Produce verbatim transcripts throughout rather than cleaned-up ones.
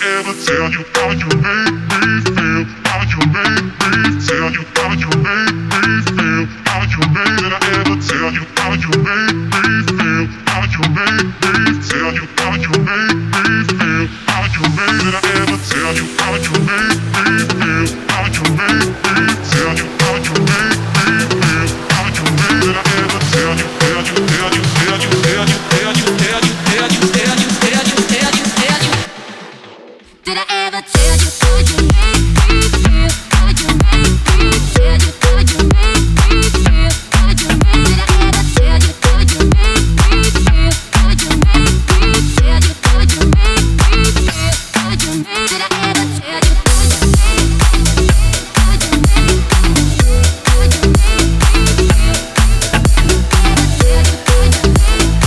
ever tell you how you make me feel? How you make me tell you how you make me feel? How you make Did I ever tell you how you make me feel? How you make me tell you how you make me feel? How you make Did I ever tell you how you make me feel? How you make me tell you how you make me feel? How you make Did I ever tell you, tell you, tell you, tell you, tell you, tell you, tell you, tell you, tell you, tell you, tell you, tell you? Did I ever tell you how you make me feel? How you make me tell you how you make me feel? How you make Did I ever tell you how you make me feel? How you make me tell you how you make me feel? How you make Did I ever tell you how you make me feel? How you make how you make me feel? Did I ever tell you how you make how you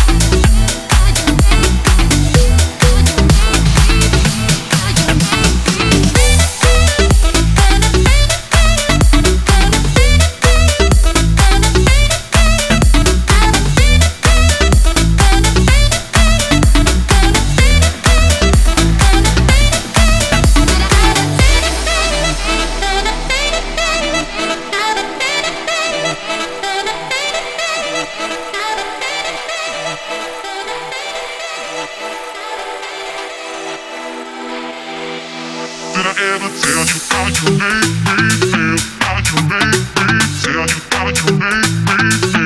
Did I ever tell you how you make me feel? How you make me tell you how you make me feel?